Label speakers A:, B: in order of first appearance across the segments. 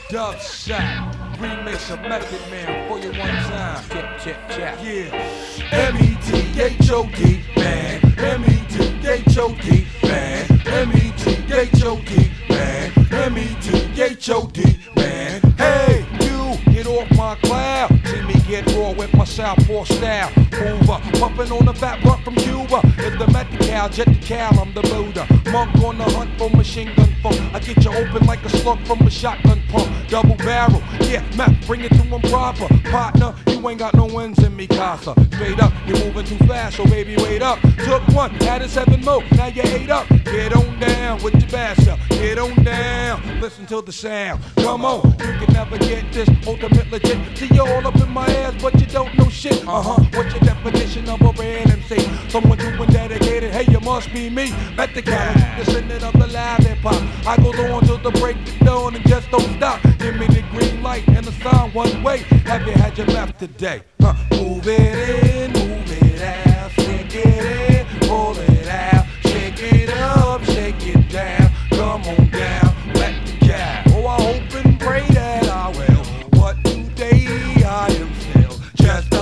A: Dub Shot, remix of Method Man for you one time.
B: Check.
A: Yeah. M-E-T-H-O-D, man. M-E-T-H-O-D, man. M-E-T-H-O-D, man. M-E-T-H-O-D, man. Hey, you, get off my cloud. See me get raw with my southpaw style. Mover, puffin' on a fat butt from Cuba. It's the Method Cow, jet the cow, I'm the Buddha. Monk on the hunt for machine gun funk. I get you open like a slug from a shotgun pump. Double barrel, yeah, Mac, bring it to him proper. Partner, you ain't got no wins in me, casa. Straight up, you're moving too fast, so baby, wait up. Took one, added 7 more, now you 8 up. Get on down with your bass up, get on down, listen to the sound. Come on, you can never get this ultimate legit. See you all up in my ass, but you don't know shit. What's your definition of a real MC? Someone true and dedicated, hey, you must be me. Method Cow, descendant of the live hip hop. I go on till the break of dawn and just don't stop. Give me the green light and the sign one way. Have you had your map today? Move it in, move it out, shake it in, pull it out, shake it up, shake it down, come on down, Method Cow. Oh, I hope and pray that I will, but today I am still just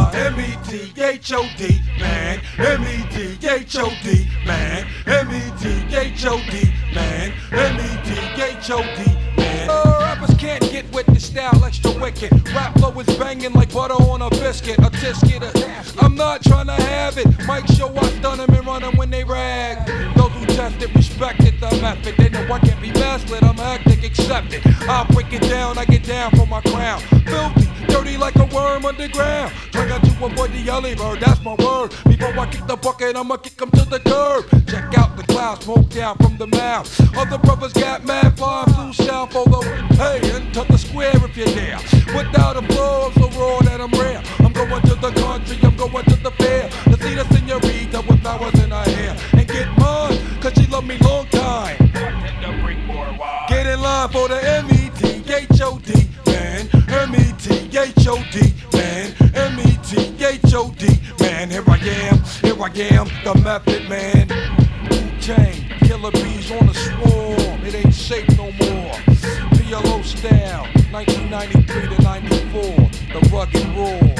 A: M-E-T-H-O-D, man, M-E-T-H-O-D, man, M-E-T-H-O-D, man, M-E-T-H-O-D, man. Rappers can't get with the style extra wicked. Rap flow is banging like butter on a biscuit, a tisket. I'm not trying to have it. Mike show I stun them and run them when they rag. Those who test it, respected the method. They know I can't be messed with, I'm hectic, accept it. I'll break it down, I get down for my crown. Filthy, dirty like a worm underground. Trying to avoid the early bird, that's my word. Before I kick the bucket, I'ma kick 'em to the curb. Check out the clouds, smoke down from the mouth. Other brothers got mad, flying through sound for the hey, into the square if you're there. Without a flow, I'm so raw that I'm rare. I'm going to the country, I'm going to the fair to see the senorita with flowers in her hair and get mine, cause she loved me long time. Get in line for the M-E-T-H-O-D, man. M-E-T-H-O-D, man. M-E-T-H-O-D, man. Here I am, the Method Man. Wu-Tang, killer bees on the swarm. It ain't safe no more. PLO style, 1993 to 94, the rugged raw.